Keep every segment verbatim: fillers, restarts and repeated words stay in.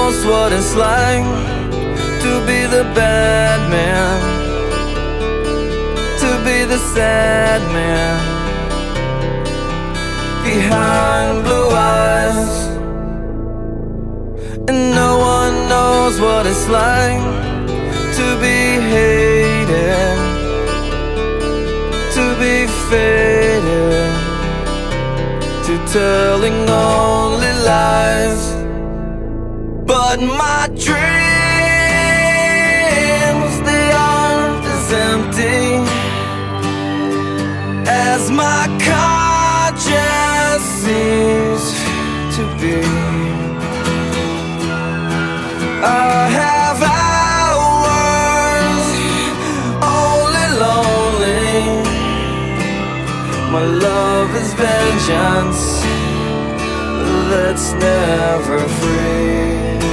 knows what it's like to be the bad man, to be the sad man behind blue eyes. And no one knows what it's like to be hated, to be faded, to telling only lies. But my dreams, they aren't as empty as my conscience seems to be. I have hours only lonely. My love is vengeance that's never free.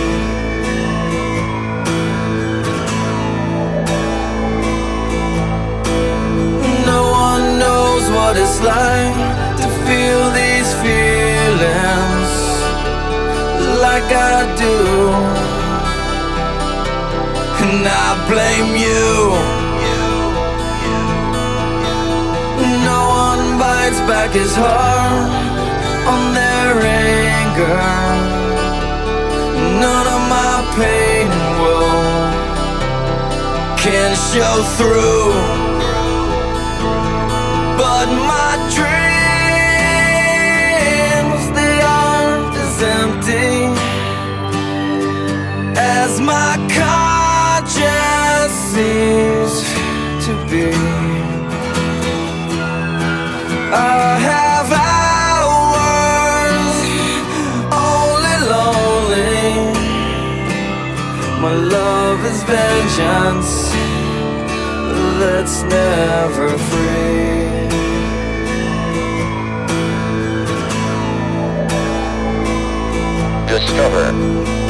No one knows what it's like to feel these feelings like I do. And I blame you. No one bites back his heart on their anger. None of my pain and woe can show through. But my dreams, they aren't as empty as my conscience seems to be. I have hours only lonely. My love is vengeance that's never free. Discover.